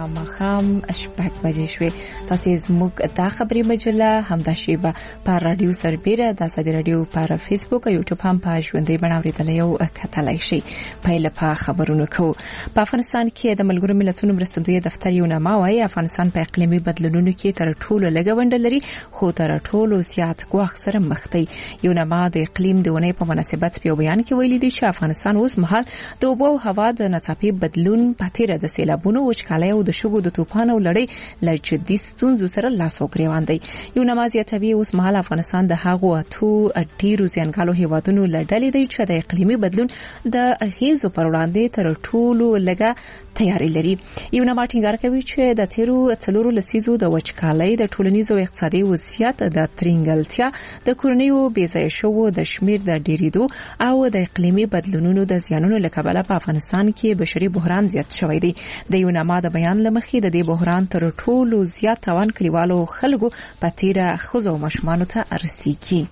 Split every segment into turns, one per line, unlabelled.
ماښام 8 بجې شوې. تاسو زموږ د خبري مجله همدا شیبه په رادیو سربېره د ازادي رادیو پر فیسبوک او یوټیوب هم په ژوندۍ بڼه اوریدلای او کتلای شئ. پیل په خبرونو کو. په افغانستان کې د ملګرو ملتونو مرستندوی دفتر یو نامه وايي افغانستان په اقلیمي بدلونونو کې تر ټولو لږه ونډه لري خو تر ټولو زیات ګواښ سره مخ دی. یو نامه د اقلیم د ونې په مناسبت په بیان کې ویلي دی چې افغانستان اوس مهال د اوبو او هوا د ناڅاپي بدلون په تیر د سیلابونو وچکالۍ او د شګو د طوفان او لړۍ له جدي ستونزو سره لاس او ګریوان دی. یو نامه زیاتوي اوس مهال افغانستان د هغو اتو ډیرو زیانګالو هیوادونو له ډلې دی چې د اقلیمي بدلون د اغیزو پر وړاندې تر ټولو لږه تیاری لري. یو نامه ټینګار کوي چې د تیرو څلورو لسیزو د وچکالۍ د ټولنیزو او اقتصادي وضعیت د ترنګلتیا د کورنیو بیځایه شوو د شمیر د ډیریدو او د اقلیمي بدلونونو د زیانونو له کبله په افغانستان کې بشري بحران زیات شوی دی. د یو نامه د بیان لمخې د دې بحران تر ټولو زیات توان کلیوالو خلکو په تیره ښځو او ماشومانو ته رسیږي.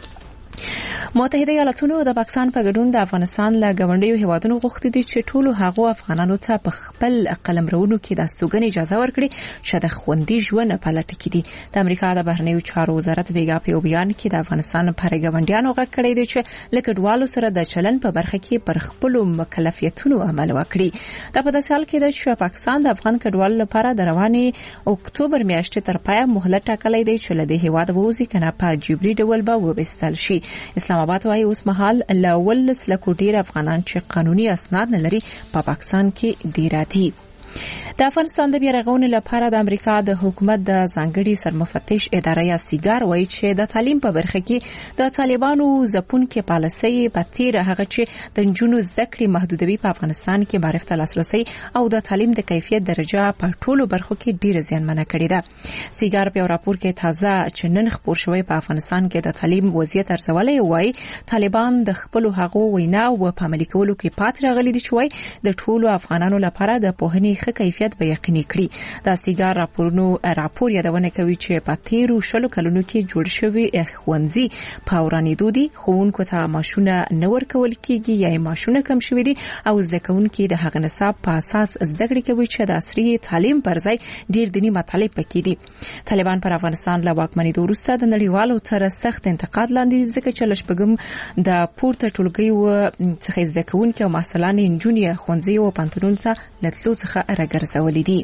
متحده ایالاتونو د پاکستان په ګډون د افغانستان له ګاونډیو هیوادونو غوښتي دي چې ټولو هغو افغانانو ته په خپل قلمرونو کې د استوګنې اجازه ورکړي چې د خوندي ژوند په لټه کې دي. د امریکا د بهرنیو چارو وزارت ویګا په بیان کې د افغانستان پر ګاونډیانو غږ کړی دی چې لکډوالو سره د چلن په برخه کې پر خپل مکلفیتونو عمل وکړي. دا په داسې حال کې ده چې پاکستان د افغان کډوالو لپاره د رواني اکتوبر میاشتې تر پایه مهلت ټاکلی دی چې له دې هیواد ووځي کنه په جبري ډول به وبستل شي. اسلام آباد وايي اوس مهال له 1 لک ډیر افغانان چې قانوني اسناد نه لري په پاکستان کې ډیر دي. د افغانستان د بیارغونې لپاره د امریکا د حکومت د ځانګړي سرمفتش ادارې یا سیګار وایي چې د تعلیم په برخه کې د طالبانو ځپونکې پالیسۍ په تیر هغه چې د جنونو زده کړې محدودوي په افغانستان کې معرف ته لاسرسي او د تعلیم د کیفیت درجه په ټولو برخو کې ډیره زیانمنه کړې ده. سیګار په راپور کې تازه چې نن خبر شوی په افغانستان کې د تعلیم وضعیت ارزولې وایي طالبان د خپل هغو ویناو په عملي کولو کې پات راغلي دي چې وایي د ټولو افغانانو لپاره د پوهنې ښه کیفیت به یقیني کړي. دا سیګار راپور یادونه کوي چې په تیرو شلو کلونو کې جوړ شوی ښوونځي په ورانېدو دي، ښوونکو ته معاشونه نه ورکول کیږي یا معاشونه کم شوي دي او زده کوونکي د هغه نصاب په اساس زده کړې کوي چې د عصري تعلیم پر ځای ډیر دیني مطالب پکې دي. طالبان پر افغانستان له واکمنۍ وروسته د نړیوالو تر سخت انتقاد لاندې ځکه چې لشپګم د پورته ټولګیو څخه زده کوونکي او محصلان انجونی ښوونځي او پانتونونو ته لتلو څخه راګرځولې دي.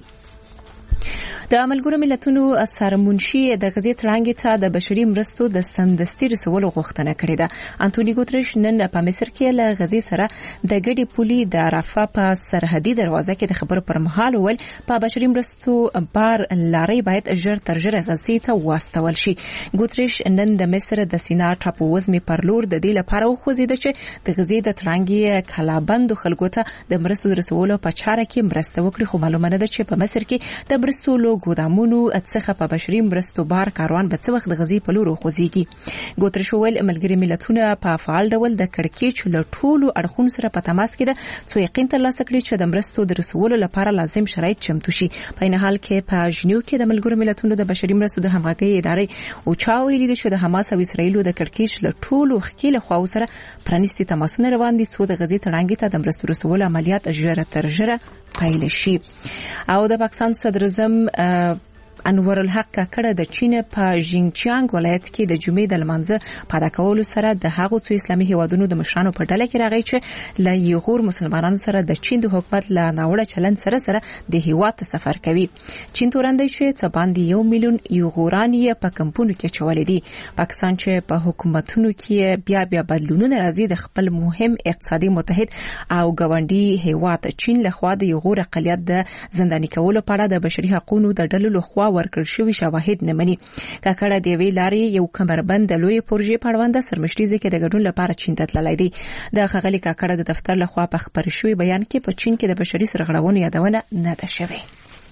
د ملګرو ملتونو سرمنشي د غزې تړانګې ته د بشري مرستو د سمدستي رسولو غوښتنه کړې ده. انټونی ګوتریش نن په مصر کې له غزې سره د ګډي پولي د رافا په سرحدي دروازه کې د خبرو پر مهال ول په بشري مرستو بار لاري باید ژر تر ژره غزې ته واستول شي. ګوتریش نن د مصر د سینا ټاپووزمې پر لور د دې لپاره وخوځیده چې د غزې د تړانګې کلابند خلکو ته د مرستو رسولو په چاره کې مرسته وکړي. خو معلومه ده چې په مصر کې د مرستو ګودامونو څخه په بشري مرستو بار کاروان به څه وخت د غزې په لور خوځيږي. ګوتریش ویل ملګری ملتونه په فعال ډول د کړکېچ له ټولو اړخونو سره په تماس کې ده څو یقین ترلاسه کړي چې د مرستو د رسولو لپاره لازم شرایط چمتو شي. په این حال کې په ژنیو کې د ملګرو ملتونو د بشري مرستو د همغږي ادارې او چاویلي دي چې د حماس او اسرایل د کړکېچ له ټولو خکیله خواو سره پرانیستي تماسونه روان دي څو د غزې تړانګې ته د مرستو رسولو عملیات ژره تر ژره پیل شي. او د پاکستان صدر اعظم انور الحق کاکړه د چین په ژینګچیانګ ولایت کې د جمعې د لمانځه په ادا کولو سره د هغو څو اسلامي هیوادونو د مشرانو په ډله کې راغی چې له یغور مسلمانانو سره د چین د حکومت له ناوړه چلند سره د هیواد ته سفر کوي. چین تورندې چې څه باندې 1 میلیون یغوران یې په کمپونو کې چولې دي. پاکستان چې په حکومتونو کې بیا بدلونونه راځي د خپل مهم اقتصادي متحد او ګاونډي هیواد چین له خوا د یغور اقلیت د زنداني کولو په اړه د بشري حقوقو د ډلو لخوا ورکړل شوی شواهد نه مني. کاکړه دی وی لاري یو کمربند لوی پروژې پړوند سرمشتي ځکه د ګډون لپاره چین ته تللی دی. د خغلی کاکړه د دفتر لخوا په خبر شوی بیان کې په چین کې د بشري سرغړونو یادونه نه ده شوی.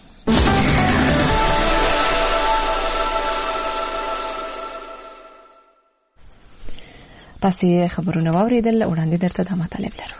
تاسو خبرونه واوریدل وړاندې درته د مطلب لرو.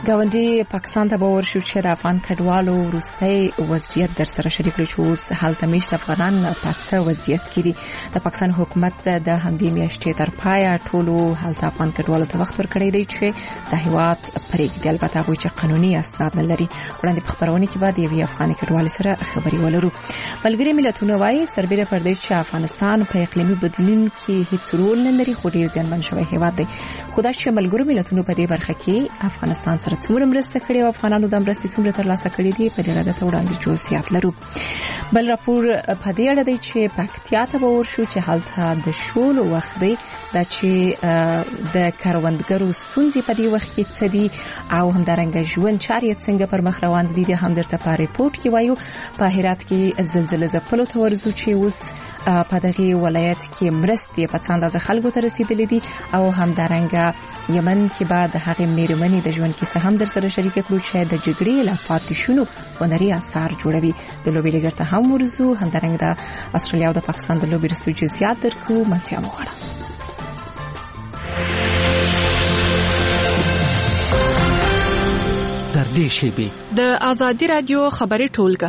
ګاونډي پاکستان ته باور شو چې د افغان کډوالو وروستي وضعیت در سره شریک کړي چې اوس هلته میشت افغانان په څه وضعیت کې دي. د پاکستان حکومت د همدې میاشتې تر پایه ټولو هلته افغان کډوالو ته وخت ورکړی دی چې د هیواد پرېږدي. البته هغوی چې قانوني اسناد نه لري. وړاندې په خبرونه کې بعد یوې افغاني کډوالې سره خبرې ولرو. ملګري ملتونه وايي سربېره پر دې چې افغانستان په اقلیمي بدلون کې هیڅ رول نه لري خو ډېر زیانمن شوی هیواد دی. خو دا چې ملګرو ملتونو په دې برخه کې افغانستان سره څومره مرسته کړې او افغانانو د مرستې څومره ترلاسه کړې دي په دې اړه د وړاندې جزئیات لرو. بل راپور په دې اړه دی چې پکتیا ته باور شو چې هلته د شولو وخت دی دا چې د کروندګرو ستونزې په دې وخت کې څه دي او همدارنګه ژوند چارې څنګه پر مخ روان دي. هم درته په ریپورت کې وایو په هرات کې زلزلې ځپلو ته ورزو چې اوس په دغه ولایت کې مرستې په څه اندازه خلکو ته رسیدلې دي او همدارنګه یمن کې بعد هغه میرمنې د ژوند کیسه هم در سره شریک کړو چې د جګړې له پاتې شونو هنري آثار جوړوي. د لوبې لګر ته هم ورزو. همدارنګه د استرالیا او د پاکستان د لوبې رستو جزئیات درکو. ملتیا مغواړم
در دې شیبه
د آزادی رادیو خبري ټولګه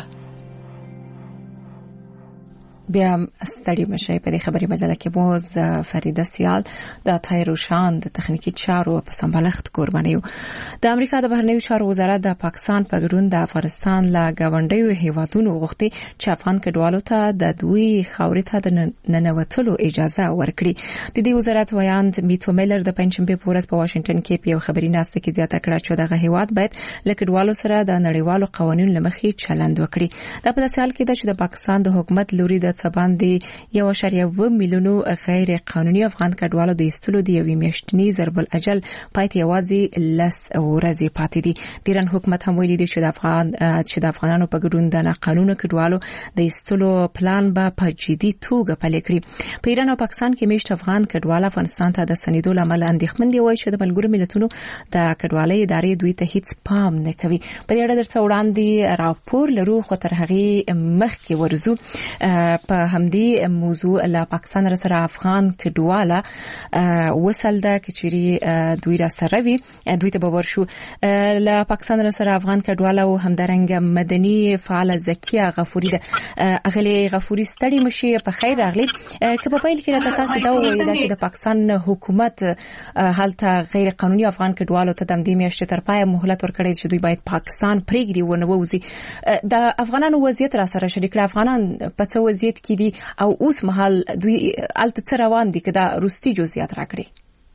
بیا ستړي مشه په دې خبري مجله کې موز فریده سیال د تایروشان د تخنیکی چارو په سمبالښت قربانیو. د امریکا د بهرنیو چارو وزارت د پاکستان په ګډون د افغانستان لا غونډیو هیوادونو غوښتي چې افغان کډوالو ته د دوی خاورې ته د ننوتلو اجازه ورکړي. د دې وزارت ویاند میتو میلر د پنځمبه په ورځ په واشنگټن کې په خبري ناسته کې زیاته کړه چې دغه هیواد باید له کډوالو سره د نړیوالو قوانینو لمخې چلند وکړي. دا په داسې حال کې ده چې د پاکستان د حکومت لوري د باندې 1.1 میلیونو غیر قانوني افغان کډوالو د ایستلو د یوې میاشتنی ضرب الاجل پای ته یوازې لس ورځې پاتې دي. د ایران حکومت هم ویلي دی چې د افغانانو په ګډون د ناقانونه کډوالو د ایستلو پلان به په جدي توګه پلي کړي. په ایران او پاکستان کې میشت افغان کډوال افغانستان ته د سنیدو لامل اندېښمن دي وایي چې د ملګرو ملتونو د کډوالۍ ادارې دوی ته هیڅ پام نه کوي. په دې اړه درته وړاندې راپور لرو خو تر هغه مخکې ورزو. په همدې موضوع له پاکستان سره افغان کډواله وصل ده چې دوی را سره وي دوی ته باور شو. له پاکستان سره افغان کډواله او همدارنګه مدني فعال زکیه غفوري ده. اغلی غفوري ستړي مشي په خیر راغلی. که په پیل کې راته تاسو دا وایي چې د پاکستان حکومت هلته غیر قانوني افغان کډوالو ته د دې میاشتې تر پای مهلت ورکړي چې دوی باید پاکستان پرېږدي و نه ووزي. د افغانانو وضعیت را سره شریک افغانان په څه وضعیت کې دي او اوس مهال دوی الته څه روان دي که دا روستي جزئیات راکړي.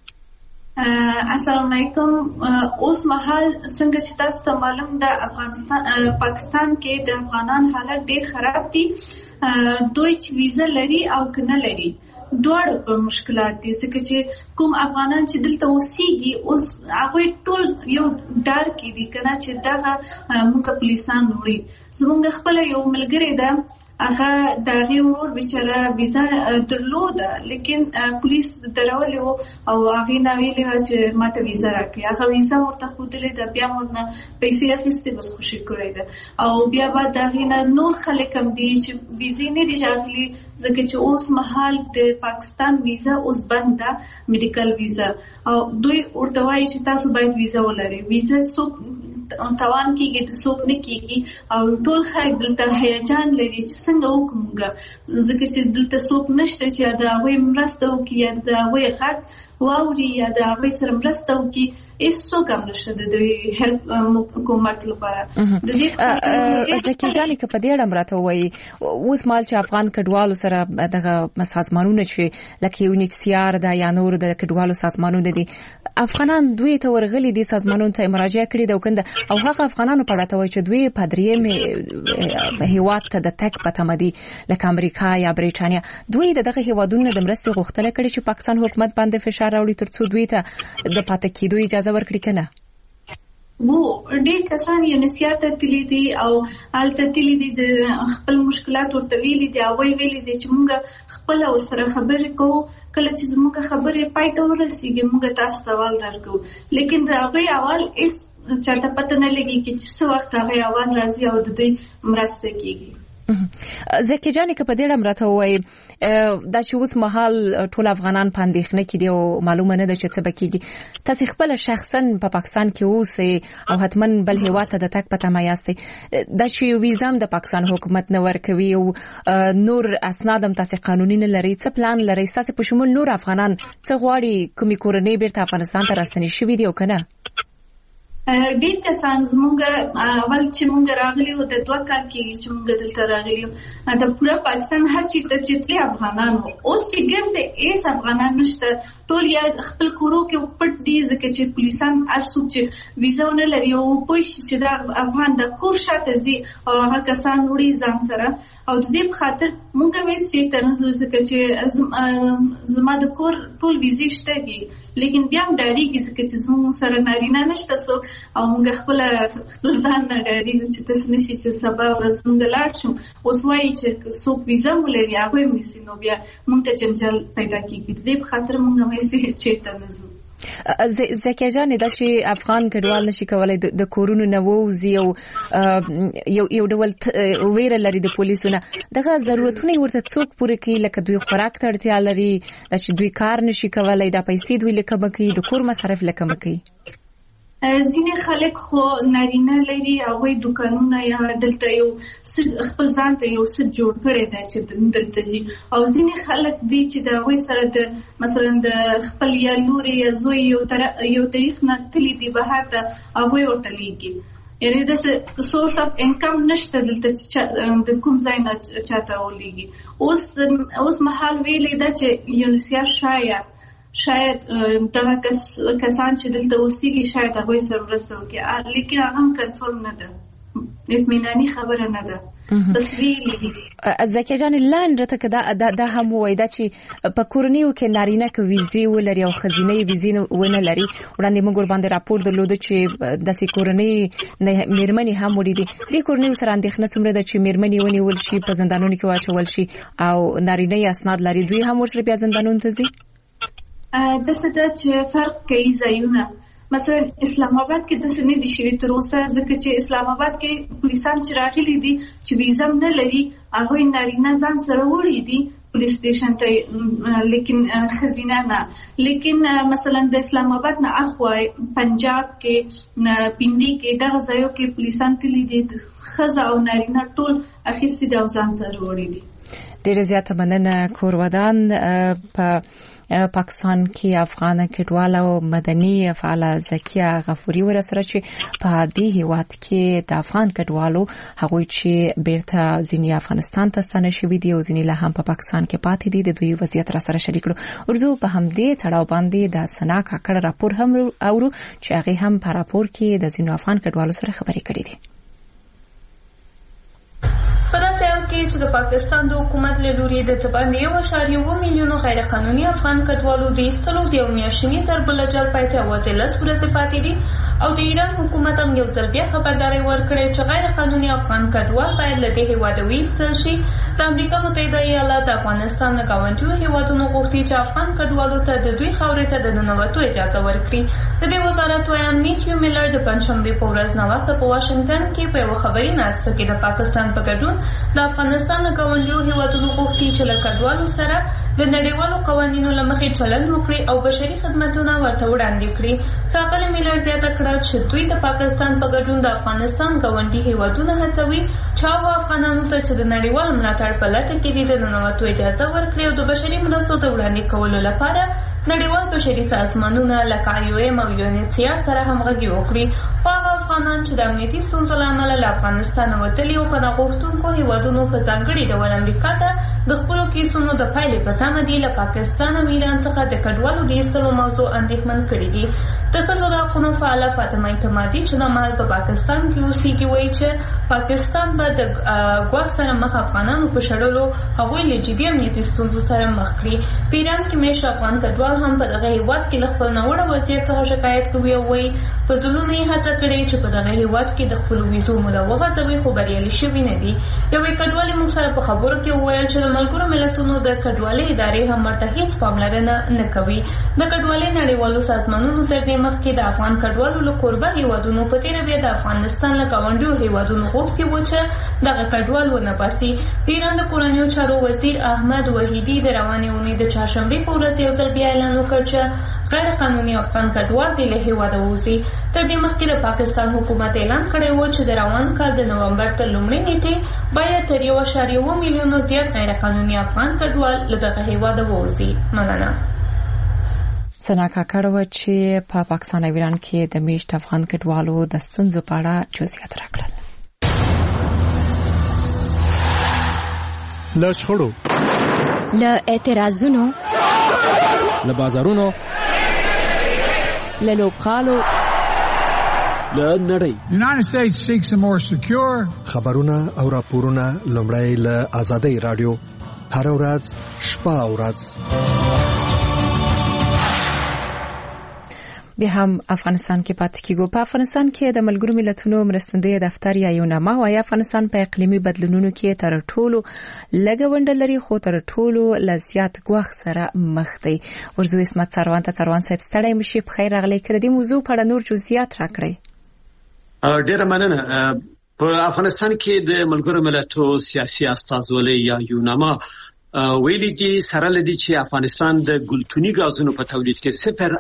السلام علیکم. اوس مهال څنګه چې تاسو ته معلوم ده پاکستان کې د افغانان حالت ډیر خراب دي. دوی چې ویزه لري او کنه لري دواړه په مشکلات دي ځکه چې کوم افغانان چې دلته اوسېږي اوس هغه ټول یو ډار کې دي کنه چې دغه موږ پولیسان وړي. زمونږ خپل یو ملګری ده هغه دغه ورور بیچاره ویزا درلوده لیکن پولیس درولې او هغه نه ویلې چې ماته ویزا راکړي. هغه ویزا ورته خودلې ده بیا ورنه پیسې اخیستې بس خوشي کړې ده او بیا بعد هغه نه نور خلک هم دي چې ویزې نه دي راغلي ځکه چې اوس مهال د پاکستان ویزا اوس بند ده میډیکل ویزا او دوی ورته وایي چې تاسو باید ویزا ولرئ. ویزا سو توان کېږي د څوک نه کېږي او ټول خلک دلته هیجان لري چې څنګه وکړو ځکه چې دلته څوک نشته چې د هغوی مرسته وکړي یا د هغوی غږ واوري یا د هغوی سره مرسته وکړي. هیڅوک هم نشته د دوی هیلپ حکومت لپاره. د دې
ځکه ځانې که په دې اړه راته وایي اوس مال چې افغان کډوالو سره دغه سازمانونه چې لکه UNHCR ده یا نور د کډوالو سازمانونه دي افغانان دوی ته ورغلي دي سازمانونو ته مراجعه کړې ده وکنده او هغه افغانانو په اړه وایي چې دوی په درېیم هیواد ته د تک په تمه دي لکه امریکا یا بریټانیا. دوی دغه هیوادونو د مرستې غوښتنه کړې چې پاکستان حکومت باندې فشار راوړي ترڅو دوی ته د پاتې کېدو اجازه ورکړي کنه.
وو ډېر کسان UNHCR ته تللي دي او هلته تللي دي د خپل مشکلات ورته ویلي دي او ویلي دي چې موږ خپل ورسره خبرې کوو کله چې زموږ خبرې پای ته ورسیږي موږ تاسو ته اول راکو لیکن دا هغوی اول چاته پته نه لګي چې څه وخت هغه اول راځي او د دوی مرسته کیږي.
زکه جانې که په دې امرته وای دا چې اوس مهال ټول افغانان په اندېښنه کې دي او معلومه نه ده چې څه بکیږي تاسو خپل شخصا په پاکستان کې اوسئ او حتما بل هیواد ته د تک پته ما یاستئ دا چې ویزام د پاکستان حکومت نه ورکوي او نور اسناد هم تاسو قانوني نه لري څه پلان لري تاسو په شمول نور افغانان څه غواړي کومي کورنۍ بیرته افغانستان ته راستنې شوي دي او کنه
ډېر کسان زموږ اول چې موږ راغلي او د 2 کال کې چې موږ دلته راغلي د پوره پاکستان هر چیرته چې افغانان اوس چې ګرځي ایس افغانان نشته ټول یا خپل کورو کې پټ دي ځکه چې پولیسان ارسو چې ویزا نه لري او پوه شي چې دا افغان د کور شاته زی او هغه کسان وړي ځان سره او د دې په خاطر موږ مې چې ترنځ ځکه چې زما د کور ټول ویزې شته دي لیکن بیا هم ډاریږي ځکه چې زموږ سره نارینه نشته سو او موږ خپل ځان نه ډاریږو چې تاسو نشئ چې سبا ورځ موږ لاړ شو اوس وایي چې څوک ویزا ولري هغه یې نیسي نو بیا موږ ته جنجال پیدا کیږي د دې په خاطر موږ مې چې تنظیم
زکه جان دا چې افغان کډوال نشي کولای د کورونو نه ووزي او یو ډول ویره لري د پولیسونو دغه ضرورتونه ورته څوک پوره کوي لکه دوی خوراک ته اړتیا لري چې دوی کار نشي کولای د پیسې دوی لکه بکی د کور مصرف لکه بکی
ځینې خلک خو نارینه لري هغوی دوکانونه یا دلته یو خپل ځان ته یو څه جوړ کړی دی چې دلته دي او ځینې خلک دي چې د هغوی سره د مثلا د خپل یا لورې یا زوی یو طریق نه تللی دي بهر ته هغوی ورته لیږي یعنې داسې سورس اف انکم نشته دلته چې د کوم ځای نه چاته ولیږي اوس مهال ویلې ده چې یونیسیا شاید دغه کسان چې دلته اوسېږي شاید هغوی سره مرسته وکړي لیکن هغه هم کنفرم نه ده اطمیناني خبره نه ده بس ویلي
زکه جان لاندې ته که دا هم وایي دا چې په کورنیو کې نارینه که ویزې ولري او ښځینه ویزې ونه لري وړاندې موږ ورباندې راپور درلوده چې داسې کورنۍ مېرمنې هم وړي دي دې کورنیو سره اندېښنه څومره ده چې مېرمنې ونیول شي په زندانونو کې واچول شي او نارینه اسناد لري دوی هم ورسره بیا زندانونو ته ځي
داسې ده چې فرق کوي ځایونه مثلا اسلام آباد کې داسې نه دي شوي تر اوسه ځکه چې اسلام آباد کې پولیسان چې راغلي دي چې ویزا نه لري هغوی نارینه ځان سره وړي دي پولیس سټیشن ته لیکن ښځینه نه لیکن مثلا د اسلام آباد نه اخوا پنجاب کې پنډي کې دغه ځایو کې پولیسان تللي دي ښځه او نارینه ټول اخیستي دي او ځان سره وړي دي
ډېره زیاته مننه کورودان په پاکستان کې افغان کډوال او مدني فعال زکیه غفوري ورسره چې په دې هیواد کې د افغان کډوالو هغوی چې بیرته ځینې افغانستان ته ستانه شوي دي او ځینې لا هم په پاکستان کې پاتې دي د دوی وضعیت را سره شریک کړو ورځو په همدې تړاو باندې د سنا کاکړ راپور هم اورو چې هغه هم په راپور کې د ځینو افغان کډوالو سره خبرې کړې دي
په داسې حال کې چې د پاکستان د حکومت له لوري د باندې 1.7 میلیونو غیر قانوني افغان کډوالو د ایستلو د یو میاشتني ضربالجل پای ته یوازې 10 ورځې پاتې دي او د ایران حکومت هم یو ځل بیا خبرداری ورکړې چې غیر قانوني افغان کډوال باید له دې هېواده وایستل شي د امریکا متحده ایالات د افغانستان د ګاونډیو هېوادونو غوښتي چې افغان کډوالو ته د دوی خاورې ته د ننوتو اجازه ورکړي د دې وزارت ویان میتیو میلر د پنجشنبې په ورځ ناوخته په واشنګټن کې په یوه خبري ناسته کې د پاکستان په ګډون د افغانستان د ګاونډیو هېوادونو غوښتي چې له کډوالو سره د نړیوالو قوانینو له مخې چلند وکړي او بشري خدمتونه ورته وړاندې کړي ښاغلي میلر زیاته کړه چې دوی د پاکستان په ګډون د افغانستان ګاونډي هېوادونه هڅوي چې هغو افغانانو ته چې د نړیوالو ملاتړ په لټه کې دي د ننوتو اجازه ورکړي او د بشري مرستو د وړاندې کولو لپاره نړیوال بشري سازمانونه لکه IOM او UNHCR سره همغږي وکړي خو هغه افغانان چې د امنیتي ستونزو له امله له افغانستانه وتلي او په ناغوښتونکو هېوادونو په ځانګړي ډول امریکا ته د خپلو کیسونو د پایلې په تمه دي له پاکستان او ایران څخه د کډوالو د ایستلو موضوع اندېښمن کړي دي د ښځو د حقونو فعاله فاطمه اعتمادي چې دا مهال په پاکستان کې اوسېږي وایي چې پاکستان به د ګواښ سره مخ افغانانو په شړلو هغوی له جدي امنیتي ستونزو سره مخ کړي په ایران کې میشته افغان کډوال هم په دغه هېواد کې له خپل ناوړه وضعیت څخه شکایت کوي او وایي په ځلونو یې هڅه کړې چې په دغه هیواد کې د خپلو ویزو موده وغځوي، خو بریالي شوي نه دي. یوې کډوالې موږ سره په خبرو کې وویل چې د ملګرو ملتونو د کډوالۍ ادارې هم ورته هېڅ پاملرنه نه کوي. د کډوالۍ نړیوالو سازمانونو تر دې مخکې د افغان کډوالو له کوربه هیوادونو په تېره بیا د افغانستان له ګاونډیو هیوادونو غوښتي وو چې دغه کډوال ونه باسي. د ایران د کورنیو چارو وزیر احمد وحیدي د روانې اونۍ د چهارشنبې په ورځ یو ځل بیا اعلان وکړ چې غیر قانوني افغان کډوال دې له هیواده ووځي. تر دې مخکې د پاکستان حکومت اعلان کړی و چې د روان کال د نومبر تر لومړۍ نیټې باید تر 1.7 میلیونو زیات غیر قانوني افغان کډوال له دغه هیواده ووځي. مننه.
سنا کاکړ و چې په پاکستان او ایران کې د میشت افغان کډوالو د ستونزو په اړه جزئیات راکړل.
له شخړو،
له اعتراضونو،
له بازارونو،
له لوبغالو،
له نړۍ.
United States seeks a more secure.
خبرونه او راپورونه لومړی له آزادۍ رادیو هر ورځ شپه او ورځ.
بیا هم افغانستان کې پاتې کیږو. په افغانستان کې د ملګرو ملتونو مرستندوی دفتر یا یوناما وايي افغانستان په اقلیمي بدلونونو کې تر ټولو لږ ونډه لري، خو تر ټولو لزیات ګواښ سره مخ دی. ورزو اسمت سروان صاحب ستړی مشي، په خیر راغلی. کړه دې موضوع په اړه نور جزئیات راکړئ.
ډیره مننه. په افغانستان کې د ملګرو ملتونو سیاسي استازولۍ یا یوناما ویلي دي سره لدی چې افغانستان د ګلتوني غازونو په تولید کې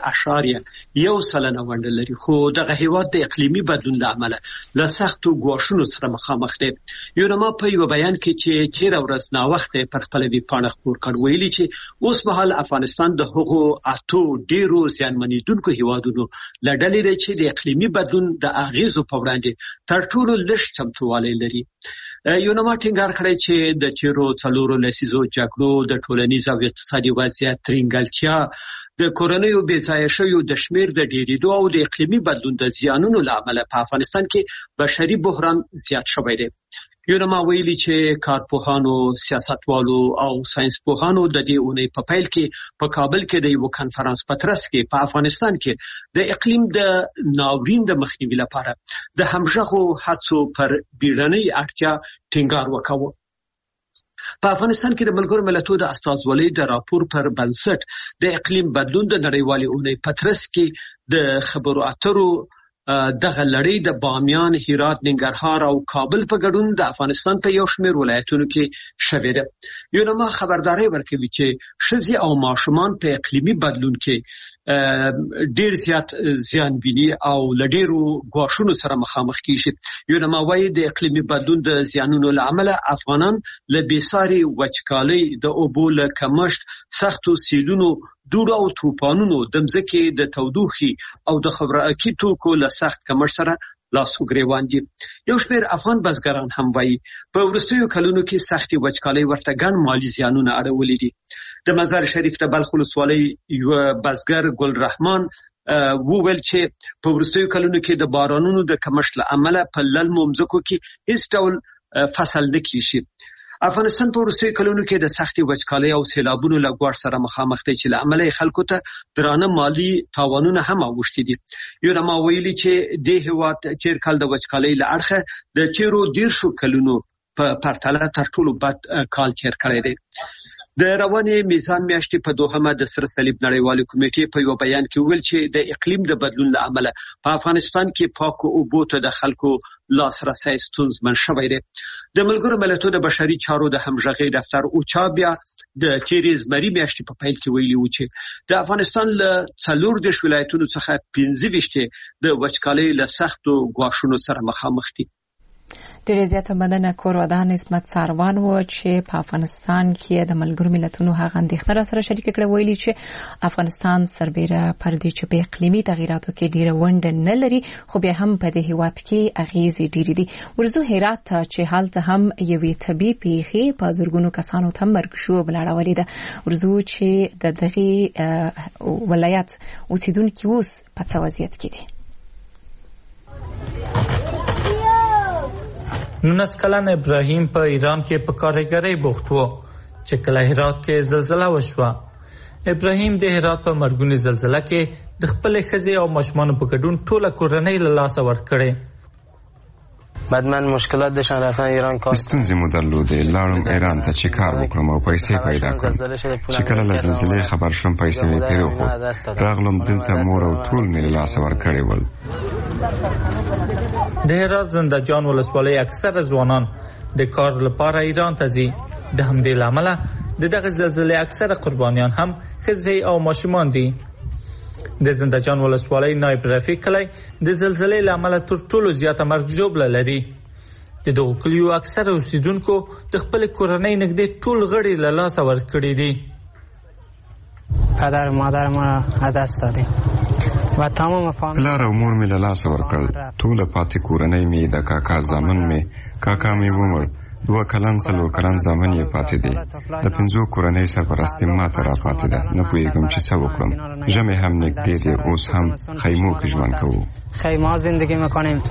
0.1% ونډه لري، خو دغه هیواد د اقلیمي بدلون له امله له سختو ګواښونو سره مخامخ دی. یوناما په یو بیان کې چې تیر ورځ نا وخت پر خپل ویب پاڼه خبر کړ ویلي چې اوس مهال افغانستان د هغو اتو ډیرو زیانمنیدونکو هیوادونو لړلې دی چې د اقلیمي بدلون د اغیزو په وړاندې تر ټولو لږ چمتووالی لري. یوناما ټینګار کړی چې د تیرو 4 لسیزو جګړو د ټولنیز او اقتصادي وضعیت ترنګلتیا، د کورنیو بېځایه شویو د شمیر د ډیریدو او د اقلیمي بدلون د زیانونو له امله په افغانستان کې بشري بحران زیات شوی دی. یوناما ویلي چې کارپوهانو، سیاستوالو او ساينسپوهانو د دې اونۍ په پیل کې په کابل کې د یو کانفرنس په ترڅ کې په افغانستان کې د اقلیم د ناورین د مخنیوي لپاره د همغږو هڅو پر بیړنۍ اړتیا ټینګار وکاوه. په افغانستان کې د ملګرو ملتونو د استازولۍ د راپور پر بنسټ د اقلیم بدلون د نړیوالې اونۍ په ترڅ کې د خبرو اترو دغه لړۍ د بامیان، هرات، ننګرهار او کابل په ګډون د افغانستان په یو شمېر ولایتونو کې شوې ده. یوناما خبرداري ورکوي چې ښځې او ماشومان په اقلیمي بدلون کې ډیر زیات زیان ویني او لډیرو ګواښونو سره مخامخ کیږي. یوناما وايي د اقلیمي بدلون د زیانونو له امله افغانان له بېساري وچکالۍ، د اوبو له کمښت، سختو سیلونو، دوړو او طوفانونو، د ځمکې د تودوخې او د خوراکي توکو له سخت کمښت سره لاس وګریوان دي. یو شمېر افغان بزګران هم وایي په وروستیو کلونو کې سختي وچکالۍ ورته ګڼ مالي زیانونه اړولي دي. د مزار شریف د بلخ ولسوالۍ یو بزګر ګل رحمان وویل چې په وروستیو کلونو کې د بارانونو د کمښت له امله په للمو مځکو کې هیڅ ډول فصل نه کیږي. افغانستان په وروستیو کلونو کې د سختي وچکالۍ او سیلابونو له ګواښ سره مخامخ دی چې له امله خلکو ته درانه مالی تاوانونه هم اوښتي دي. یوناما ویلي چې د هیواد تیر کال د وچکالۍ له اړخه د تیرو 10 کلونو په پرتله تر ټولو بد کال تیر کړی دی. د روانې میزان میاشتې په دوحه د سره صلیب نړیوالې کمیټې په یو بیان کې ویل چې د اقلیم د بدلون له امله په افغانستان کې پاکو اوبو ته د خلکو لاسرسی ستونزمن شوی دی. د ملګرو ملتونو د بشري چارو د همغږۍ دفتر اوچا بیا د تیرې زمري میاشتې په پیل کې ویلي و چې د افغانستان له 14 ولایتونو څخه 15 د وچکالۍ له سختو ګواښونو سره مخامخ دي.
ډېر زیاته مننه کورودان اسمت سروان و چې په افغانستان کې د ملګرو ملتونو هغه اندېښنه را سره شریک کړه ویلي چې افغانستان سربېره پر دې چې په اقلیمي تغیراتو کې ډېره ونډه نه لري، خو بیا هم په دې هیواد کې اغیزې ډېرې دي. ورزو هرات ته چې هلته هم یوې طبي پیښې په زرګونو کسانو ته مرګ شو بلاړولې ده. ورزو چې د دغه ولایت اوسیدونکي اوس په څه وضعیت کې دي؟
19 کلن ابراهیم په ایران کې په کارګرۍ بوخت و چې کله هرات کې زلزلہ وشوه. ابراهیم د هرات په مرګونی زلزلہ کې د خپل خزي او ماشومان په ګډون ټوله کورنۍ له لاسه ورکړې.
بعد من مشکلات داشتم رفتن ایران کار
ستونزې مو درلودې، لاړم ایران ته چې کار وکړم او پیسې پیدا کړم. چې کله له زلزلې خبر شوم پیسې مې پرېښود، راغلم دلته مور او ټول مې له لاسه ورکړي ول.
د هرات زنده جان ولسوالۍ اکثره ځوانان د کار لپاره ایران ته ځي. د همدې له امله د دغه زلزلې اکثره قربانیان هم ښځې او ماشومان دي. د زنده جان ولسوالۍ نایب رفیق کلی د زلزلې له امله تر ټولو زیاته مرګ ژوبله لري. د دغو کلیو اکثره اوسیدونکو د خپل کورنۍ نږدې ټول غړي له لاسه ورکړي دي.
پدر مادر ما را دست دادیم و تمام فامیل
پلار او مور مې له لاسه ورکړل. ټوله پاتې کورنۍ مې د کاکا زامن مې کاکا مې عمر 2 کلن 4 کلن زامن یې پاتې دي. د 5 کورنۍ سرپرستی ماته را پاتې ده. نه پوهېږم چې څه وکړم. ژمی هم نږدې دی، اوس هم خیمو کې ژوند کوو.
خیمه زندگی میکنیم.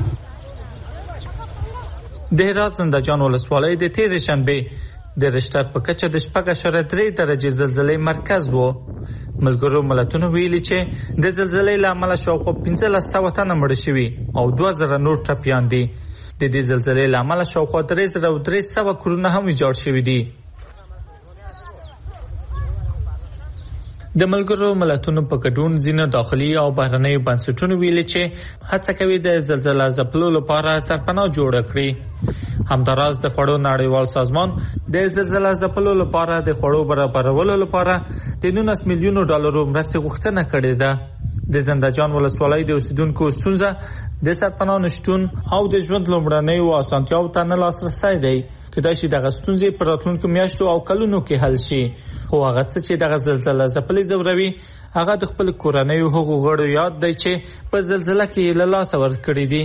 د هرات زنده جان ولسوالۍ د تېرې شنبې د رشتر په کچه د 4.3 درجې زلزلې مرکز وو. ملګرو ملتونو ویلي چې د زلزلې له امله شاوخوا 1500 تنه مړه شوي او 2000 نور ټپیان دي. د دې زلزلې له امله شاوخوا 3300 کورونه هم ویجاړ شوي دي. د ملګرو ملتونو په ګډون ځینې داخلي او بهرنیو بنسټونو ویلي چې هڅه کوي د زلزلې ځپلو لپاره سرپناه جوړه کړي. همداراز د خوړو نړیوال سازمان د زلزلې ځپلو لپاره د خوړو برابرولو لپاره د 19 میلیونو ډالرو مرستې غوښتنه کړې ده. د زنده جان ولسوالۍ د اوسیدونکو ستونزه د سرپناه نشټون او د ژوند لومړنیو اسانتیاوو ته نه لاسرسی دی. کېدای شي دغه ستونزې په راتلونکو میاشتو او کلونو کې حل شي. خو هغه څه چې دغه زلزلې ځپلې ځوروي هغه د خپل کورنیو هغو غړو یاد دی چې په زلزلې کې له لاسه ورکړي دي.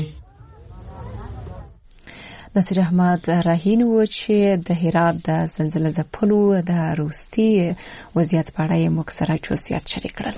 نصیر احمد راهین و چې د هرات د زلزلې ځپلو د وروستي وضعیت په اړه یې موږ سره جزئیات شریک کړل.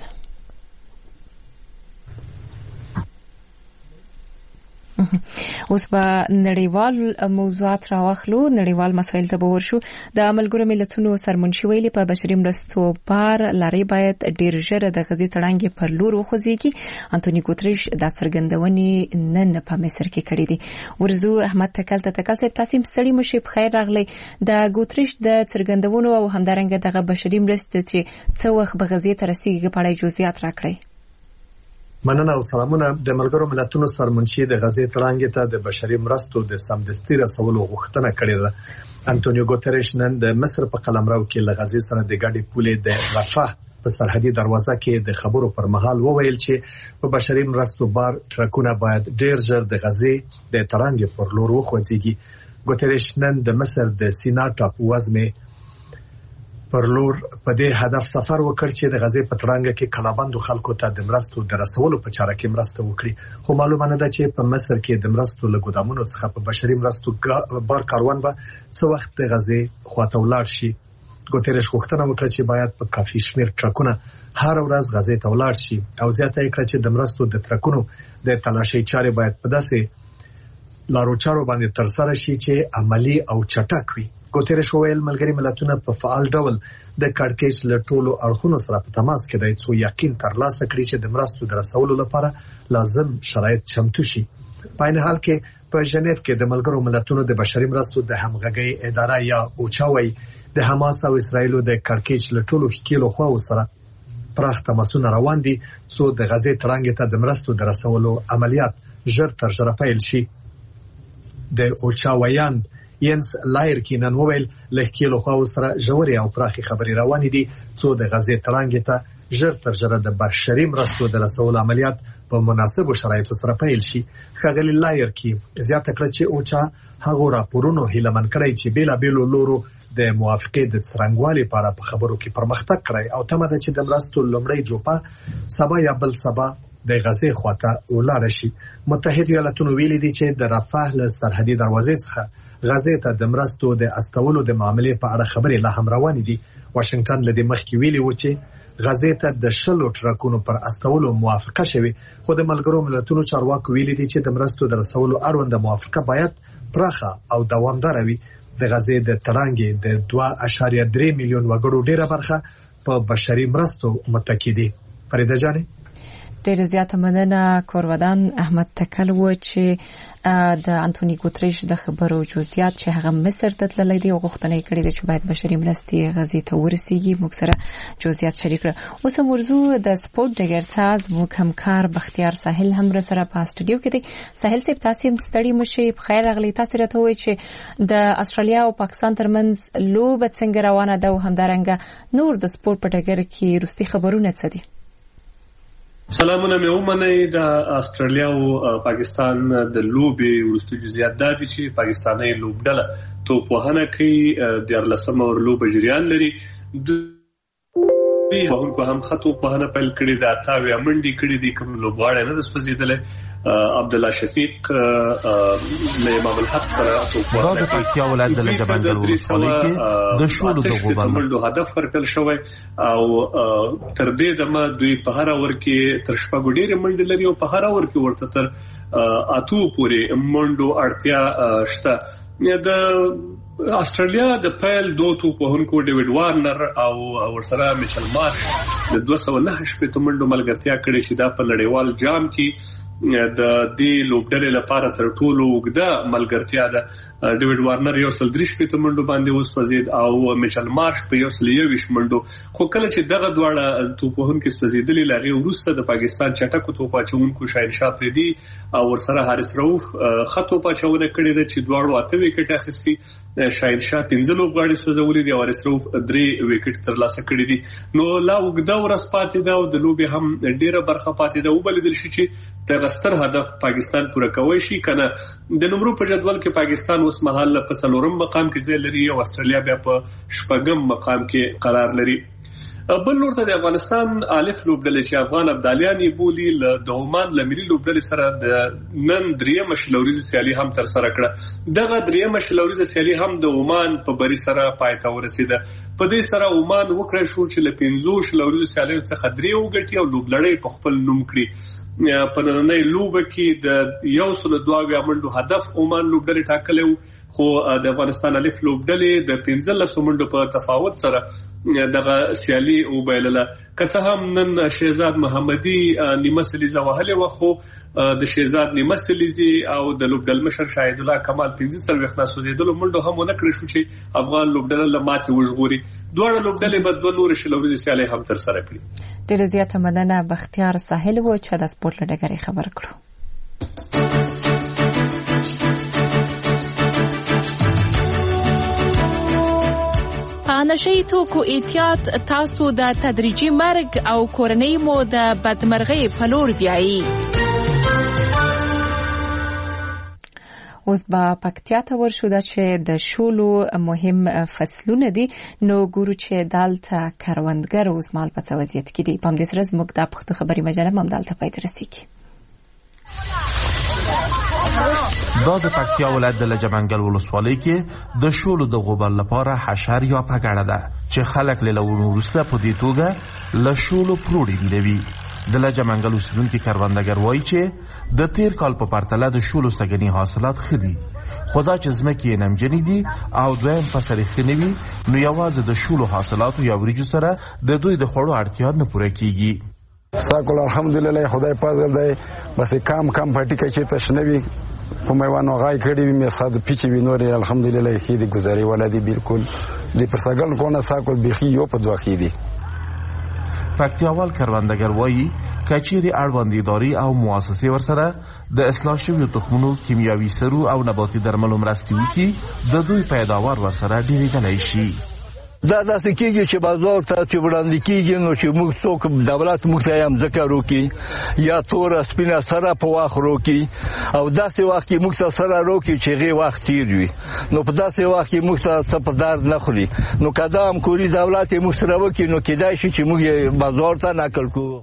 اوس به نړیوال موضوعات راوخلو. نړیوال مسایل ته به ورشو. د ملګرو ملتونو سرمنشي ویلي په بشري مرستو بار لاري باید ډیر ژر د غزې تړانګې پر لور وخوځيږي. انټونی ګوتریش دا څرګندونې نن په مصر کې کړې دي. ورزو احمد تکل صاحب تاسو ستړي مشه په خیر راغلی. د ګوتریش د څرګندونو او همدارنګه دغه بشري مرستې چې څو وخت به غزې ته رسیږي په اړه جزئیات راکړئ.
مننه او سلامونه. د ملګرو ملتونو سرمنشي د غزې تړانګې ته د بشري مرستو د سمدستي رسولو غوښتنه کړې ده. انټونیو ګوتریش نن د مصر په قلمرو کې له غزې سره د ګډې پولې د رفح په سرحدي دروازه کې د خبرو پر مهال وویل چې په بشري مرستو بار ټرکونه باید ډېر ژر د غزې د تړانګې پر لور وخوځيږي. ګوتریش نن د مصر د سینا ټاپو وزمه پر لور په دې هدف سفر وکړ چې د غزې په تړانګه کې کلابندو خلکو ته د مرستو د رسولو په چاره کې مرسته وکړي. خو معلومه نه ده چې په مصر کې د مرستو له ګودامونو څخه په بشري مرستو بار کاروان به څو وخت د غزې خواته ولاړ شي. ګوتریش غوښتنه وکړه چې باید په کافي شمیر ټرکونه هر ورځ غزې ته ولاړ شي او زیاته یې کړه چې د مرستو د ټرکونو د تلاشي چارې باید په داسې لارو چارو باندې ترسره شي چې عملی او چټک وي. ګوتریش وویل ملګري ملتونه په فعال ډول د کړکېچ له ټولو اړخونو سره په تماس کې دي چې یقین ترلاسه کړي چې د مرستو د رسولو لپاره لازم شرایط چمتو شي. په عین حال کې په ژنیف کې د ملګرو ملتونو د بشري مرستو د همغږي اداره یا اوچاوي د حماس او اسرایل د کړکېچ له ټولو خکېلو خواو سره پراخ تماسونه روان دي څو د غزې تړانګې ته د مرستو د رسولو عملیات ژر تر ژره پیل شي. د اوچاویان ینس لایر کې نن وویل لکهلو خواو سره ژورې او پراخي خبري روانې دي څو د غزې تړانګې ته ژر تر ژره د بشري مرستو د رسولو عملیات په مناسبو شرایطو سره پیل شي. ښاغلي لایر کې زیاته کړه چې اوچا هغه راپورونو هیلمن کړی چې بیلابېلو لورو د موافقې د څرنګوالي په اړه په خبرو کې پرمختګ کړی او تمه ده چې د مرستو لومړی جوپه سبا یا بل سبا د غزې خواته ولاړ شي. متحده ایالاتونو ویلي دي چې د رفح له سرحدي دروازې څخه غزې ته د مرستو د استولو د معاملې په اړه خبرې لا هم روانې دي. واشنگټن له دې مخکې ویلي و چې غزې ته د 10 ټرکونو پر استولو موافقه شوه، خو د ملګرو ملتونو چارواکو ویلي دي چې د مرستو د رسولو اړوند موافقه باید پراخه او دوامدار وي. د غزې د تړانګې د 2.3 میلیون وګړو ډیره برخه په بشري مرستو متکی دي. فریده جانې
ډېر زیاته مننه. کورودان احمد تکل و چې د انټونی ګوتریش د خبرو جزئیات چې هغه مصر ته تللی دی او غوښتنه یې کړې ده چې باید بشري مرستې غزې ته ورسیږي. موږ سره جزئیات شریک کړه. اوس موضوع د سپورت ډګر ته زموږ همکار بختیار ساحل هم را سره په استودیو کې دی. ساحل صاحب تاسو هم ستړي مشي. په خیر راغلی. تاسو راته وایئ چې د استرالیا او پاکستان ترمنځ لوبه څنګه روانه ده او همدارنګه نور د سپورت په ډګر کې وروستي خبرونه څه دي؟
سلامونه مې ومنئ. د استرالیا او پاکستان د لوبې وروستي جزئیات دا دي چې پاکستاني لوبډله توپوهنه کوي. 14 لوبه جریان لري. دوی هم خطو په پیل کړی د 28 منډي کړی دي. کوم لوبغاړی نه د سوځیدل. عبدالله شفیق له امام الحق سره
دا د پکتیا ولایت د لجبنګل ولسوالۍ کې د شولو د غوبل
منډو هدف ورکړل شوی او تر دې دمه دوی په هر اور کې تر شپږ ډېر منډي لري او په هر اور کې ورته تر اتو پورې منډو اړتیا شته. د استرالیا د پیل دوه توپوهونکو ډیوډ وارنر او ورسره میچل مارش د 209 شپږ منډو ملګرتیا کړې چې دا په نړیوال جام کې د دې لوبډلې لپاره تر ټولو اوږده ملګرتیا ده. ډیوډ وارنر 130 منډو باندې وسوځید او میچل مارش په 121 منډو. خو کله چې دغه دواړه توپوهونکي سوځیدلې لاغي وروسته د پاکستان چټکو توپاچونکو شاهنشاه پریدي او ورسره حارث رؤوف خطو پاچونه کړې ده چې دواړو 8 وکټ اخیستي. شاهنشاه 15 لوبغاړي سوځولي دي او حارث رؤوف 3 وکټ ترلاسه کړي دي. نو لا اوږده ورځ پاتې ده او د لوبې هم ډیره برخه پاتې ده. وبلیدل شي چې د ستر هدف پاکستان پوره کوي شي کنه. د نمبر په جدول کې پاکستان اوس مهال په 4 مقام کې ځای لري او استرالیا بیا په 6 مقام کې قرار لري. بل نور ته د افغانستان الف لوبډلې چې افغان ابدالیان بولی د عمان لمري لوبډلې سره د نن درېمه شلوريزه سیالي هم تر سره کړه. دغه درېمه شلوريزه سیالي هم د عمان په بری سره پای ته ورسیده. په دې سره عمان وکړه شو چې له 15 شلوريزه سیالي څخه 3 وګټي او لوبلړۍ په خپل نوم کړی. په نننۍ لوبه کې د 102 منډو هدف عمان لوبډلې ټاکلې خو د افغانستان الف لوبډلې د 15 منډو په تفاوت سره دغه سیالي وبایلله. که څه هم نن شهزاد محمدي نیمه سلیزه وهلې وه خو د شهزاد نیمه سلیزي او د لوبډل مشر شاهد الله کمال 15 نه سوځیدلو منډو هم ونه کړی شو چې افغان لوبډله له ماتې وژغوري. دواړه لوبډلې به 2 نور شلوريزه سیالي هم تر سره کړي.
ډېر زیاته مننه. بختیار ساحل و چې د سپورت له ډګرې خبر کړو.
نشئی توکو احتیاط تاسو د تدریجي مرګ او کورنۍ مو د بدمرغۍ په لور بیایي.
اوس به پکتیا ته ورشو چې د شولو مهم فصلونه دي. نو ګورو چې دالته کروندګر اوس مال په څه وضعیت کې دي. په همدې سره زموږ د پښتو خبري مجله هم دالته پای ته رسیږي.
دا د پکتیا ولایت د لجبنګل ولسوالۍ کې د شولو د غوبل لپاره حشر یا پګړه ده چې خلک له لورو وروسته په دې توګه له شولو پروړي نیولي. د لجبنګل اوسیدونکي کروندګر وایي چې د تیر کال په پرتله د شولو سږني حاصلات ښه دي. خدا چې ځمکې یې نمجنې دي او دویم فصل یې ښه نه وي نو یوازې د شولو حاصلاتو یا وریجو سره د دوی د خوړو اړتیا نه پوره کیږي.
ساکل الحمدلله خدای فضل دی. بس کم پټی کې چې تشنوي په میوانو غای کړي وي مې صد پیچي وي نور الحمدلله خې دي گزاري ولادي بالکل دې پرسګل کو نه ساکل بيخي یو په دوه خې دي.
پکتیاوال کروندګر وایي کچيري اړوند اداري او مؤسسې ورسره د اصلاح شویو تخمونو کیمیاوي سرو او نباتي درملو مرستې وکړي د دوی پیداوار ورسره ډیریدلی شي.
دا داسې کېږي چې بازار ته چې وړاندې کېږي نو چې موږ څوک دولت موږ ته هم ذکر وکړي یا توره سپینه سره په وخت وکړي او داسې وخت کې موږ ته سره وکړي چې هغې وخت تېر وي نو په داسې وخت کې موږ ته څه په درد نه خوري. نو که دا همکوري دولت یې موږ سره وکړي نو کېدای شي چې موږ یې بازار ته نقل کړو.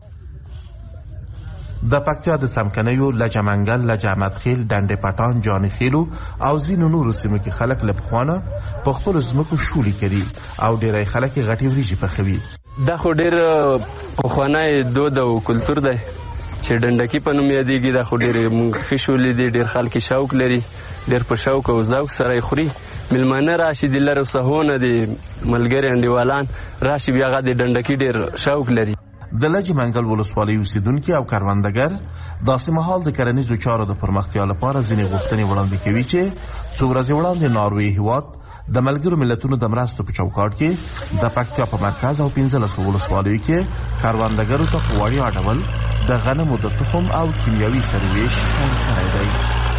د پکتیا د سمکنیو لجمنګل لجامدخیل ډنډ پټان جاني خیلو او ځینو نورو سیمو کې خلک له پخوانه په خپل ځمکو شولې کوي او ډېری خلک غټي وریجې پخوي.
دا خو ډېر پخوانی دود او کلتور دی چې ډنډکی په نوم یادېږي. دا خو ډېرې موږ ښې شولې دي، ډېر خلک شوق لري، ډېر په شوق او ذوق سره یې خوري. میلمانه راشي د لرو سهونه د ملګري انډیوالان راشي، بیا هغه د ډنډکی ډېر شوق لري.
د لجه منګل ولسوالۍ اوسیدونکي او کروندګر داسې مهال د کرنیزو چارو د پرمختیا لپاره ځینې غوښتنې وړاندې کوي چې څو ورځې وړاندې ناروې هیواد د ملګرو ملتونو د مرستو په چوکاټ کې د پکتیا په مرکز او 15 ولسوالیو کې کروندګرو ته په وړیا ډول د غنمو د تخم او کیمیاوي سرویش پیل کړی دی.